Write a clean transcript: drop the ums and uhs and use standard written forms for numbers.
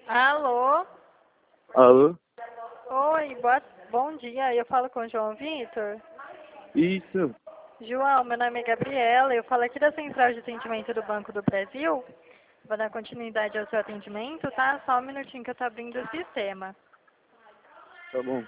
Alô? Alô? Oi, bom dia. Eu falo com o João Vitor. Isso. João, meu nome é Gabriela. Eu falo aqui da Central de Atendimento do Banco do Brasil. Vou dar continuidade ao seu atendimento, tá? Só um minutinho que eu tô abrindo o sistema. Tá bom.